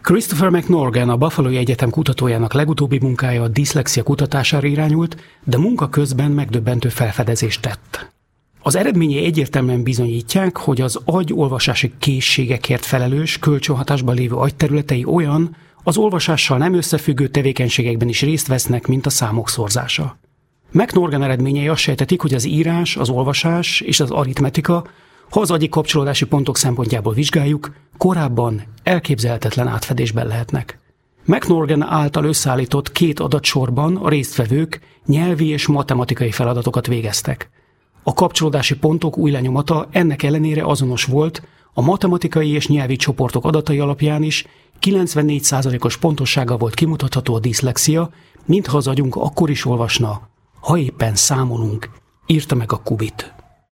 Christopher McNorgan, a Buffalo Egyetem kutatójának legutóbbi munkája a diszlexia kutatására irányult, de munka közben megdöbbentő felfedezést tett. Az eredményei egyértelműen bizonyítják, hogy az agy olvasási készségekért felelős, kölcsönhatásban lévő agyterületei olyan, az olvasással nem összefüggő tevékenységekben is részt vesznek, mint a számok szorzása. McNorgan eredményei azt sejtetik, hogy az írás, az olvasás és az aritmetika, ha az agyi kapcsolódási pontok szempontjából vizsgáljuk, korábban elképzelhetetlen átfedésben lehetnek. McNorgan által összeállított 2 adatsorban a résztvevők nyelvi és matematikai feladatokat végeztek. A kapcsolódási pontok új lenyomata ennek ellenére azonos volt, a matematikai és nyelvi csoportok adatai alapján is 94%-os pontossággal volt kimutatható a diszlexia, mintha az agyunk akkor is olvasna, ha éppen számolunk, írta meg a Qubit.